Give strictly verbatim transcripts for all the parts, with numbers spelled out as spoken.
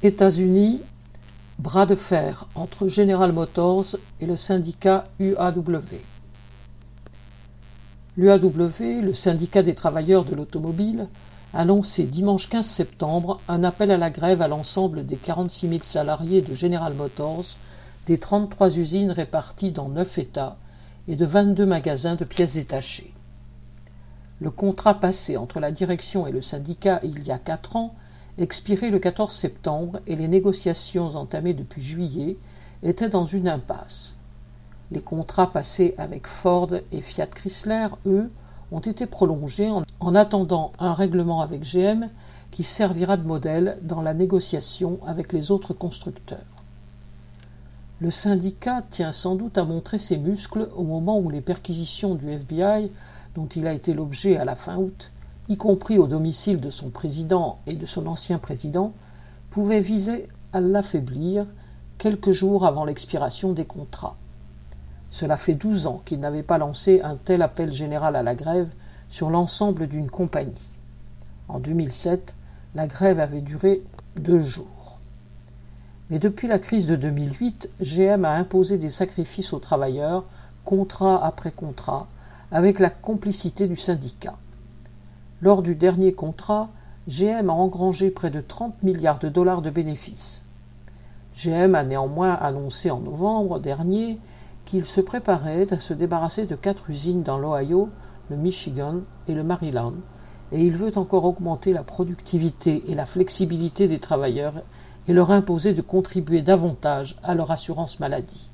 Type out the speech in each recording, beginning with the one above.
États-Unis, bras de fer entre General Motors et le syndicat U A W. L'U A W, le syndicat des travailleurs de l'automobile, a lancé dimanche quinze septembre un appel à la grève à l'ensemble des quarante-six mille salariés de General Motors, des trente-trois usines réparties dans neuf États et de vingt-deux magasins de pièces détachées. Le contrat passé entre la direction et le syndicat il y a quatre ans expirait le quatorze septembre et les négociations entamées depuis juillet étaient dans une impasse. Les contrats passés avec Ford et Fiat Chrysler, eux, ont été prolongés en, en attendant un règlement avec G M qui servira de modèle dans la négociation avec les autres constructeurs. Le syndicat tient sans doute à montrer ses muscles au moment où les perquisitions du F B I, dont il a été l'objet à la fin août, y compris au domicile de son président et de son ancien président, pouvaient viser à l'affaiblir quelques jours avant l'expiration des contrats. Cela fait douze ans qu'il n'avait pas lancé un tel appel général à la grève sur l'ensemble d'une compagnie. En deux mille sept, la grève avait duré deux jours. Mais depuis la crise de deux mille huit, G M a imposé des sacrifices aux travailleurs, contrat après contrat, avec la complicité du syndicat. Lors du dernier contrat, G M a engrangé près de trente milliards de dollars de bénéfices. G M a néanmoins annoncé en novembre dernier qu'il se préparait à se débarrasser de quatre usines dans l'Ohio, le Michigan et le Maryland, et il veut encore augmenter la productivité et la flexibilité des travailleurs et leur imposer de contribuer davantage à leur assurance maladie.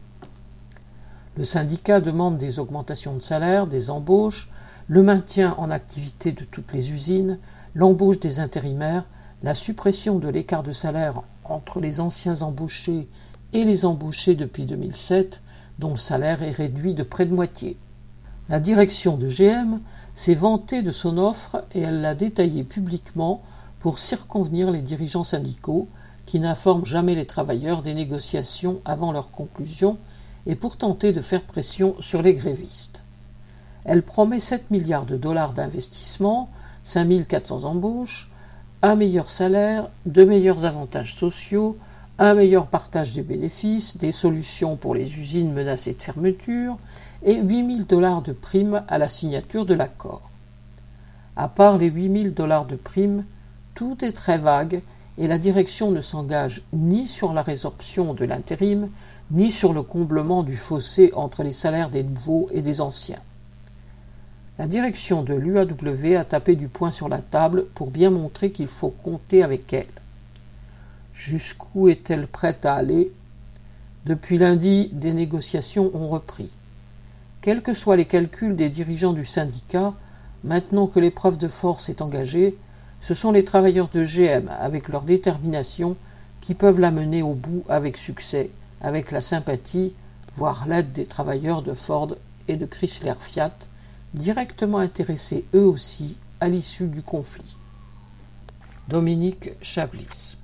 Le syndicat demande des augmentations de salaire, des embauches, le maintien en activité de toutes les usines, l'embauche des intérimaires, la suppression de l'écart de salaire entre les anciens embauchés et les embauchés depuis deux mille sept, dont le salaire est réduit de près de moitié. La direction de G M s'est vantée de son offre et elle l'a détaillée publiquement pour circonvenir les dirigeants syndicaux qui n'informent jamais les travailleurs des négociations avant leur conclusion et pour tenter de faire pression sur les grévistes. Elle promet sept milliards de dollars d'investissement, cinq mille quatre cents embauches, un meilleur salaire, de meilleurs avantages sociaux, un meilleur partage des bénéfices, des solutions pour les usines menacées de fermeture et huit mille dollars de primes à la signature de l'accord. À part les huit mille dollars de primes, tout est très vague et la direction ne s'engage ni sur la résorption de l'intérim, ni sur le comblement du fossé entre les salaires des nouveaux et des anciens. La direction de l'U A W a tapé du poing sur la table pour bien montrer qu'il faut compter avec elle. Jusqu'où est-elle prête à aller ? Depuis lundi, des négociations ont repris. Quels que soient les calculs des dirigeants du syndicat, maintenant que l'épreuve de force est engagée, ce sont les travailleurs de G M, avec leur détermination, qui peuvent la mener au bout avec succès, avec la sympathie, voire l'aide des travailleurs de Ford et de Chrysler Fiat, directement intéressés eux aussi à l'issue du conflit. Dominique Chablis.